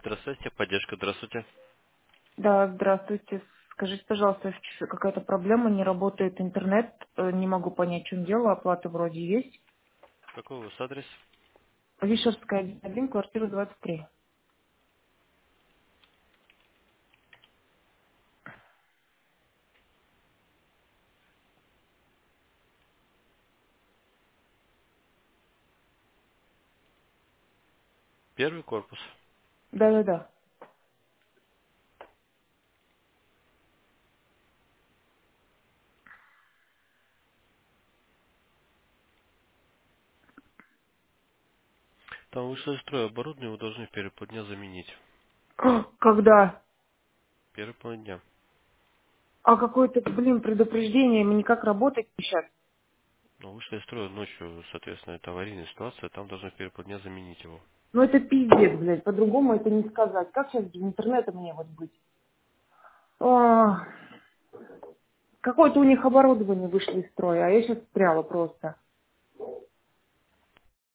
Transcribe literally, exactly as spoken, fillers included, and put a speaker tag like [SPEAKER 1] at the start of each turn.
[SPEAKER 1] Здравствуйте, поддержка, здравствуйте.
[SPEAKER 2] Да, здравствуйте. Скажите, пожалуйста, в- какая-то проблема, не работает интернет, э, не могу понять, в чем дело, оплата вроде есть.
[SPEAKER 1] Какой у вас адрес?
[SPEAKER 2] Вишерская, один, квартира двадцать три.
[SPEAKER 1] Первый корпус.
[SPEAKER 2] Да-да-да.
[SPEAKER 1] Там вышло из строя оборудование, вы должны в первые полдня заменить.
[SPEAKER 2] Когда?
[SPEAKER 1] Первые полдня.
[SPEAKER 2] А какое-то, блин, предупреждение, мне никак работать сейчас.
[SPEAKER 1] Ну, вышло из строя ночью, соответственно, это аварийная ситуация, там должны в первые полдня заменить его.
[SPEAKER 2] Ну это пиздец, блядь, по-другому это не сказать. Как сейчас без интернета мне вот быть? А, какое-то у них оборудование вышло из строя, а я сейчас встряла просто.